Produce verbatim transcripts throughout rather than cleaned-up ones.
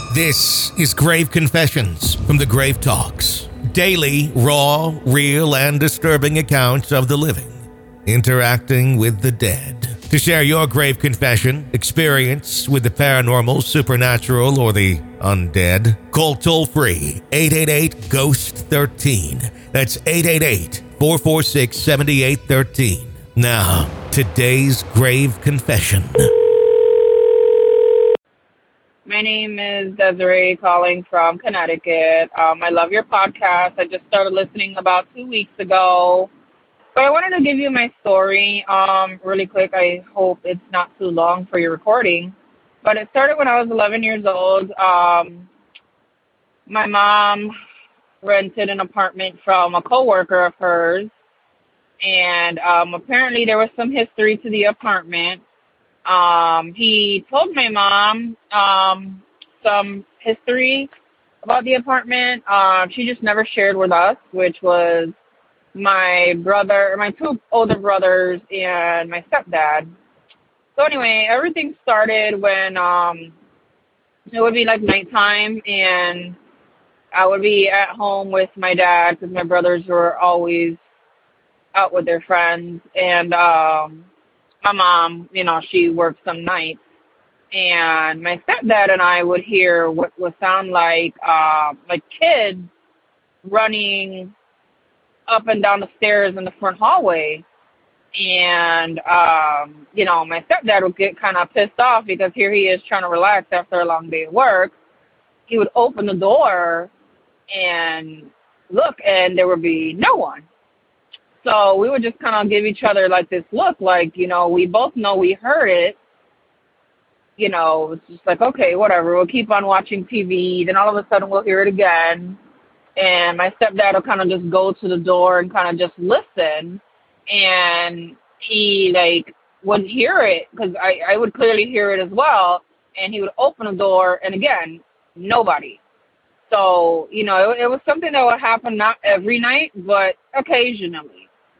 This is Grave Confessions from the Grave Talks. Daily, raw, real, and disturbing accounts of the living interacting with the dead. To share your grave confession, experience with the paranormal, supernatural, or the undead, call toll-free eight eight eight, ghost thirteen. That's eight eight eight, four four six, seven eight one three. Now, today's grave confession. My name is Desiree, calling from Connecticut. Um, I love your podcast. I just started listening about two weeks ago. But I wanted to give you my story um, really quick. I hope it's not too long for your recording. But it started when I was eleven years old. Um, my mom rented an apartment from a coworker of hers. And um, apparently there was some history to the apartment. Um, he told my mom um, some history about the apartment. Uh, she just never shared with us, which was my brother, my two older brothers, and my stepdad. So anyway, everything started when um, it would be like nighttime, and I would be at home with my dad because my brothers were always out with their friends, and um, my mom, you know, she worked some nights, and my stepdad and I would hear what would sound like uh, like kids running up and down the stairs in the front hallway. And, um, you know, my stepdad would get kind of pissed off because here he is trying to relax after a long day of work. He would open the door and look, and there would be no one. So we would just kind of give each other like this look, like, you know, we both know we heard it. You know, it's just like, okay, whatever. We'll keep on watching T V. Then all of a sudden we'll hear it again. And my stepdad will kind of just go to the door and kind of just listen. And he, like, wouldn't hear it because I, I would clearly hear it as well. And he would open the door, and again, nobody. So, you know, it, it was something that would happen not every night, but occasionally.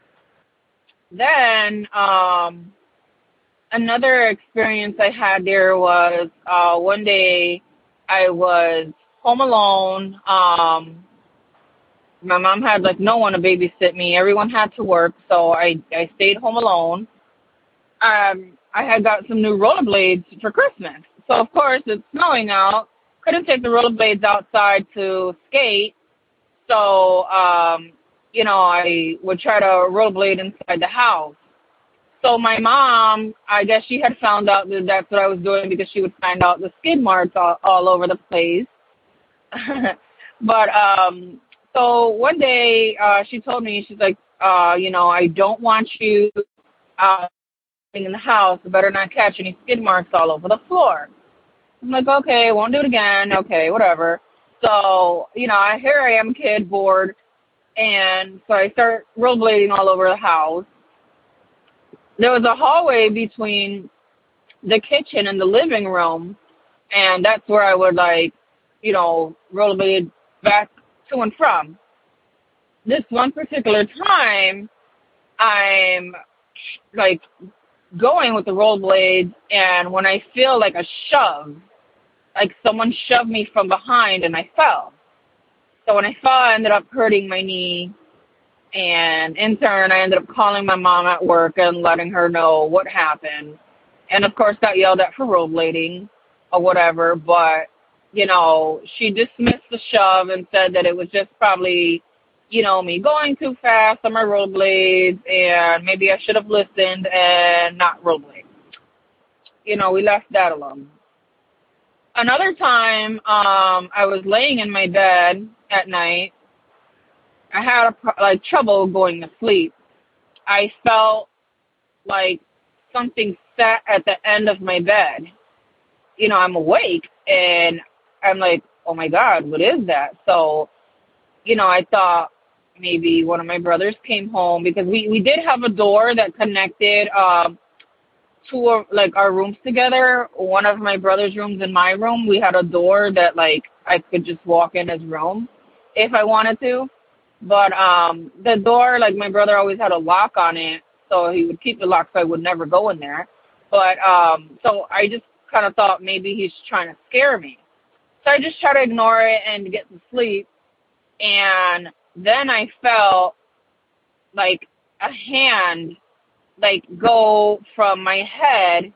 Then um, another experience I had there was uh, one day I was home alone. Um, my mom had like no one to babysit me. Everyone had to work, so I, I stayed home alone. Um, I had got some new rollerblades for Christmas. So, of course, it's snowing out. Couldn't take the rollerblades outside to skate. So, um, you know, I would try to rollerblade inside the house. So my mom, I guess she had found out that that's what I was doing because she would find out the skid marks all, all over the place. But um, so one day uh, she told me, she's like, uh, you know, I don't want you uh, in the house. You better not catch any skid marks all over the floor. I'm like, okay, won't do it again. Okay, whatever. So, you know, I here I am, kid, bored. And so I start rollerblading all over the house. There was a hallway between the kitchen and the living room, and that's where I would, like, you know, rollerblade back to and from. This one particular time, I'm, like, going with the rollerblades, and when I feel like a shove, like someone shoved me from behind, and I fell. So when I fell, I ended up hurting my knee, and in turn, I ended up calling my mom at work and letting her know what happened. And, of course, got yelled at for rollerblading or whatever, but, you know, she dismissed the shove and said that it was just probably, you know, me going too fast on my rollerblades, and maybe I should have listened and not rollerblade. You know, we left that alone. Another time, um, I was laying in my bed at night. I had a, like trouble going to sleep. I felt like something sat at the end of my bed. You know, I'm awake, and I'm like, oh my God, what is that? So, you know, I thought maybe one of my brothers came home because we, we did have a door that connected um, two of, like, our rooms together. One of my brother's rooms and my room, we had a door that, like, I could just walk in his room if I wanted to. But um, the door, like, my brother always had a lock on it, so he would keep the lock so I would never go in there. But um, so I just kind of thought maybe he's trying to scare me. So I just try to ignore it and get to sleep. And then I felt like a hand like go from my head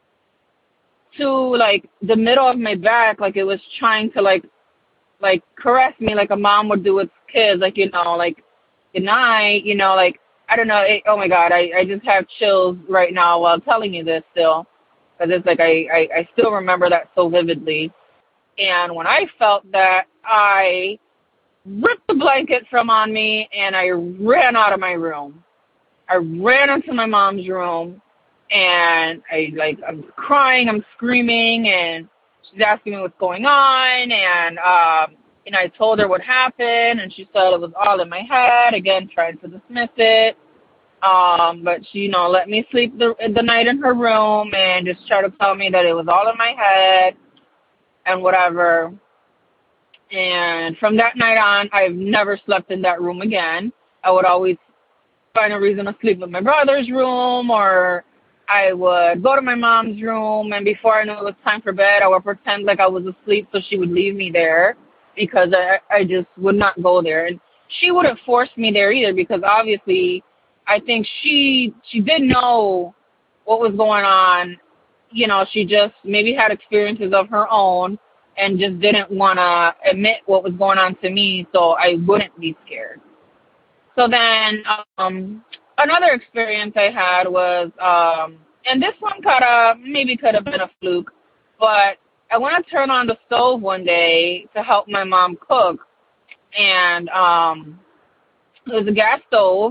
to like the middle of my back, like it was trying to like like caress me like a mom would do with kids, like, you know, like good night, you know, like I don't know. It, oh my God, I, I just have chills right now while telling you this still, because it's like I, I, I still remember that so vividly. And when I felt that, I ripped the blanket from on me and I ran out of my room. I ran into my mom's room and I like I'm crying, I'm screaming, and she's asking me what's going on. And um, you know, I told her what happened, and she said it was all in my head. Again, trying to dismiss it. Um, but she, you know, let me sleep the the night in her room and just try to tell me that it was all in my head and whatever. And from that night on, I've never slept in that room again. I would always find a reason to sleep in my brother's room, or I would go to my mom's room, and before I knew it was time for bed, I would pretend like I was asleep so she would leave me there, because I, I just would not go there. And she wouldn't force me there either, because obviously I think she she did know what was going on. You know, she just maybe had experiences of her own and just didn't want to admit what was going on to me so I wouldn't be scared. So then um, another experience I had was, um, and this one kind of maybe could have been a fluke, but I went to turn on the stove one day to help my mom cook, and um, it was a gas stove.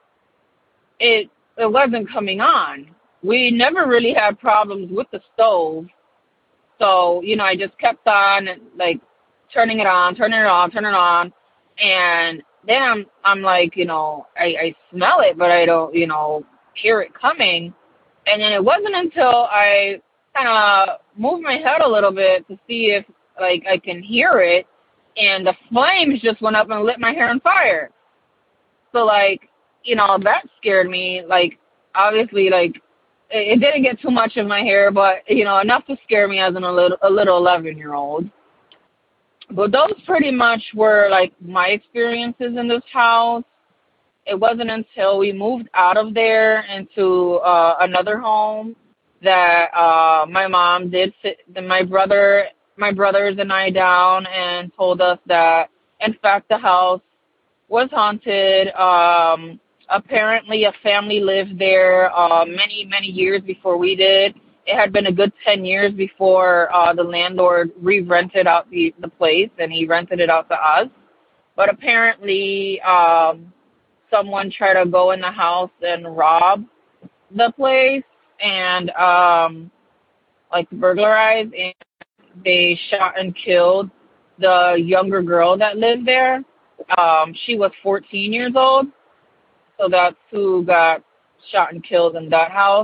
It it wasn't coming on. We never really had problems with the stove. So, you know, I just kept on, like, turning it on, turning it on, turning it on. And then I'm, I'm like, you know, I, I smell it, but I don't, you know, hear it coming. And then it wasn't until I kind of moved my head a little bit to see if, like, I can hear it. And the flames just went up and lit my hair on fire. So, like, you know, that scared me. Like, obviously, like, it didn't get too much of my hair, but, you know, enough to scare me as an, a little a little eleven-year-old. But those pretty much were, like, my experiences in this house. It wasn't until we moved out of there into uh, another home that uh, my mom did sit my brother, my brothers and I down and told us that, in fact, the house was haunted. Um Apparently, a family lived there uh, many, many years before we did. It had been a good ten years before uh, the landlord re-rented out the, the place, and he rented it out to us. But apparently, um, someone tried to go in the house and rob the place and, um, like, burglarize, and they shot and killed the younger girl that lived there. Um, she was fourteen years old. So that's who got shot and killed in that house.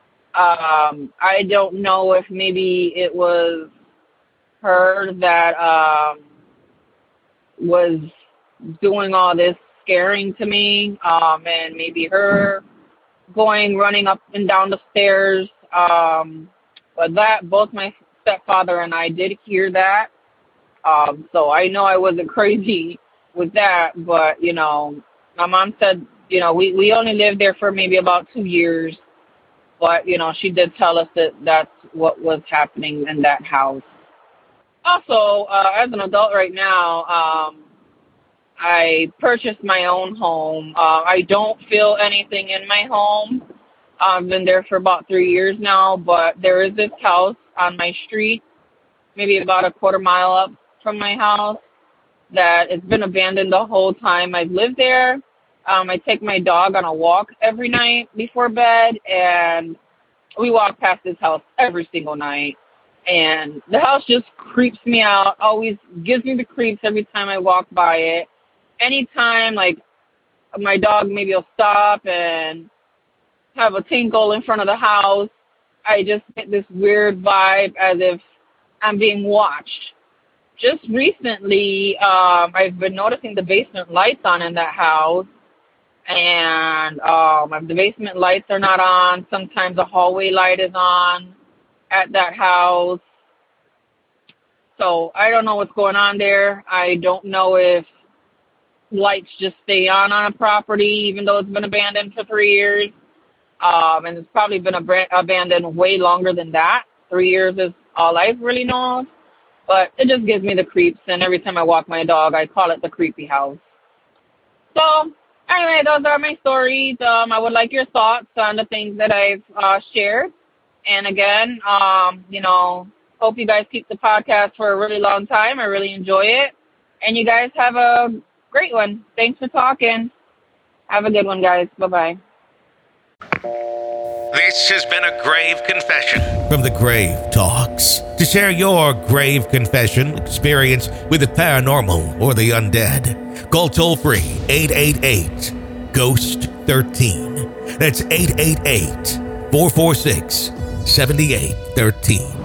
Um, I don't know if maybe it was her that um, was doing all this scaring to me, um, and maybe her going running up and down the stairs. Um, but that both my stepfather and I did hear that. Um, so I know I wasn't crazy with that, but, you know, my mom said, you know, we, we only lived there for maybe about two years, but, you know, she did tell us that that's what was happening in that house. Also, uh, as an adult right now, um, I purchased my own home. Uh, I don't feel anything in my home. I've been there for about three years now, but there is this house on my street, maybe about a quarter mile up from my house, that has been abandoned the whole time I've lived there. Um, I take my dog on a walk every night before bed, and we walk past this house every single night. And the house just creeps me out, always gives me the creeps every time I walk by it. Anytime, like, my dog maybe will stop and have a tinkle in front of the house, I just get this weird vibe as if I'm being watched. Just recently, um, I've been noticing the basement lights on in that house. And um, if the basement lights are not on, sometimes the hallway light is on at that house. So I don't know what's going on there. I don't know if lights just stay on on a property, even though it's been abandoned for three years. Um, and it's probably been ab- abandoned way longer than that. Three years is all I've really known. But it just gives me the creeps, and every time I walk my dog, I call it the creepy house. So anyway, those are my stories. Um, I would like your thoughts on the things that I've uh, shared. And again, um, you know, hope you guys keep the podcast for a really long time. I really enjoy it. And you guys have a great one. Thanks for talking. Have a good one, guys. Bye-bye. This has been a Grave Confession from the Grave Talks. To share your grave confession experience with the paranormal or the undead, call toll-free eight eight eight, ghost thirteen. That's eight eight eight, four four six, seven eight one three.